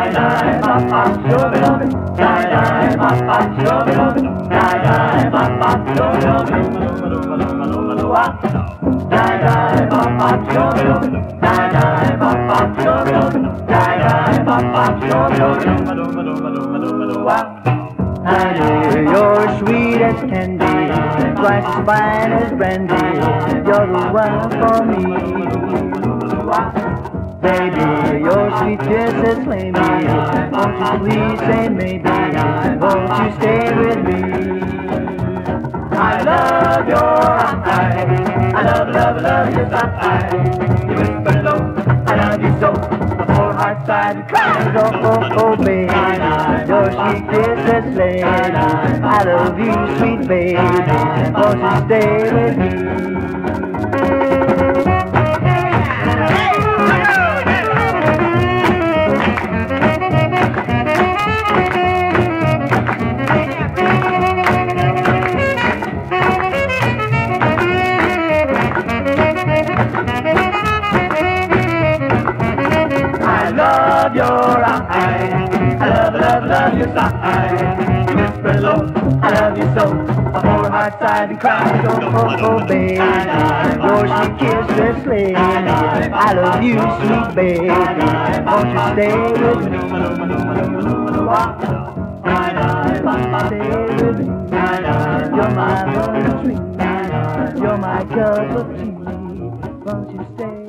You're sweet as candy, twice as fine as brandy. You're the one for me. Baby, your sweet kisses slay me. Won't you please say maybe? Won't you stay with me? I love your eyes. I love your eyes. You whisper low, I love you so. Before heart side cries, oh, baby. Your sweet kisses slay me. I love you, sweet baby. Won't you stay with me? Love your eyes, I love your eyes. You whisper low, I love you so. Before heart side and cries, oh, baby. Your sweet kisses slay me. I love you, sweet baby. Won't you stay with me? Stay with me. You're my love dream. You're my cup of tea. Won't you stay?